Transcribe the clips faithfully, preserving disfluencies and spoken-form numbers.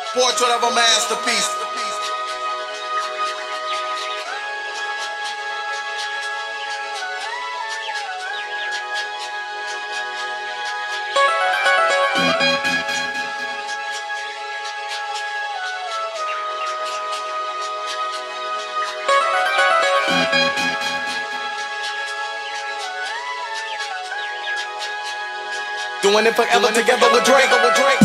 Portrait of a masterpiece. Doing it forever together with Drake. With Drake.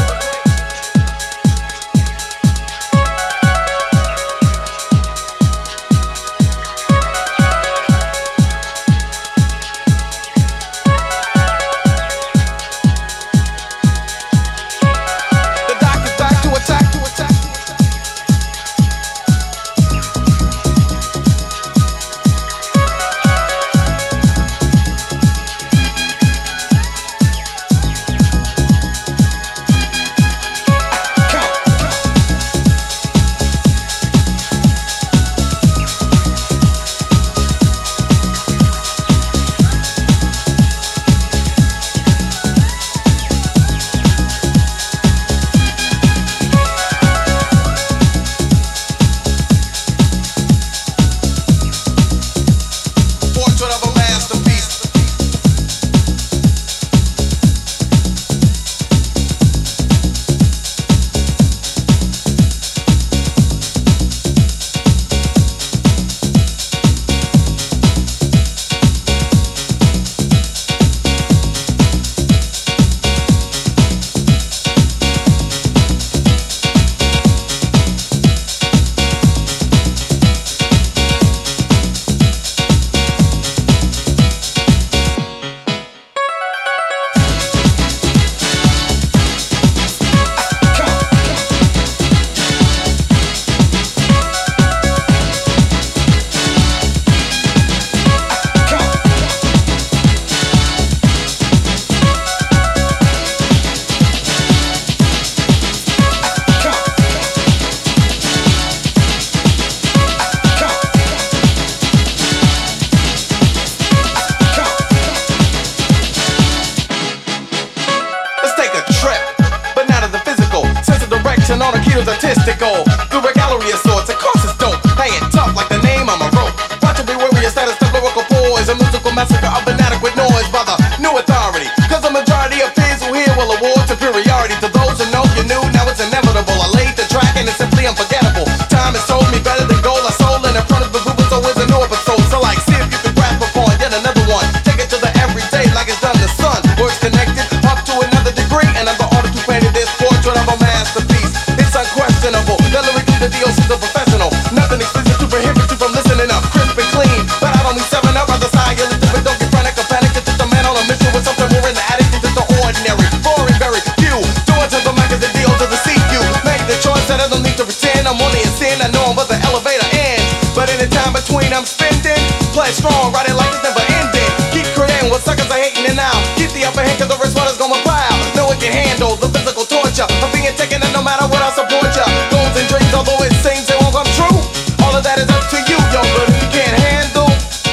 On the keys artistical, through a gallery of sorts, of course it's dope. Hanging tough like the name on my rope. Watch it be warrior status, the lyrical poise, a musical massacre of inadequate noise by the new authority. Cause the majority of peers who hear will award superiority to those who know you knew. Now it's inevitable. I laid the track and it's simply unforgettable. Time has told me better than gold. I sold in front of the movement, so it's a new episode. So like, see if you can grasp upon yet another one. Take it to the everyday like it's done the sun. Words connected up to another degree, and I'm the artist who painted this portrait of a masterpiece. Unquestionable, the lyric to the D O C's a professional. Nothing explicit to prohibit you from listening up, crisp and clean. But I don't need seven up, other side, you listen, but don't get frantic or panic. It's just a man on a mission with something more in the attic than just the ordinary. Boring, very few. Doing to the mic is the D O to the C U. Make the choice that I don't need to pretend. I'm only a sin, I know I'm but the elevator ends. But in the time between, I'm spending. Play strong, ride it like it's never ending. Keep creating what suckers are hating it now. Keep the upper hand, cause the responders gonna plow. No one can handle the physical torture of being taken, and no matter what, I'll support ya. Goals and dreams, although it seems they won't come true. All of that is up to you, yo, but if you can't handle,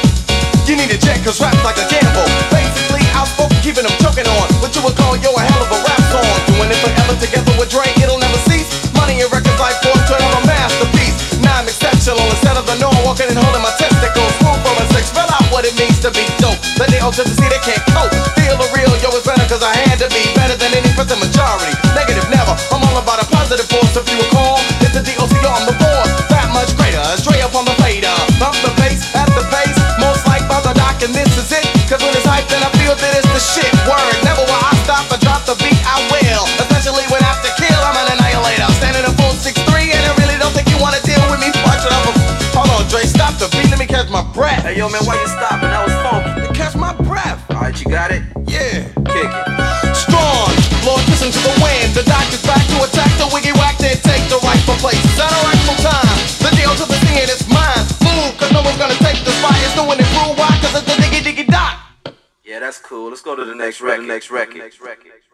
you need to check, cause rap's like a gamble. Basically, outspoken, keeping them choking on what you would call, yo, a hell of a rap song. Doing it forever together with Drake, it'll never cease. Money and records like portrait of a masterpiece. Now I'm exceptional, instead of the norm, walking and holding my testicles. Move from a six, spell out what it means to be dope. Let the old to see they can't cope. Feel the real, yo, it's better cause I had to be better than any percent majority. Negative never, I'm all about a positive force. If you recall, it's the D O C on the board. That much greater, straight up on the fader. Bump the bass, at the pace, most like by the doc, and this is it. Cause when it's hyped, then I feel that it's the shit. Word, never will I stop or drop the beat, I will. Especially when I have to kill, I'm an annihilator. Standing a full six three, and I really don't think you wanna deal with me. Watch it up. Hold on, Dre, stop the beat, let me catch my breath. Hey, yo, man, why you stopping? That was funky. To catch my breath. Alright, you got it? Yeah. Kick it. Strong, Lord, listen to the wind. The doctor's back to attack the wiggy whack, then take the rightful place. At a rightful time. The deal to the thing, and it's mine. Move, cause no one's gonna take the spot. It's doing it through, why? Cause it's the diggy diggy dot. Yeah, that's cool. Let's go to the next record. Next record. Next record.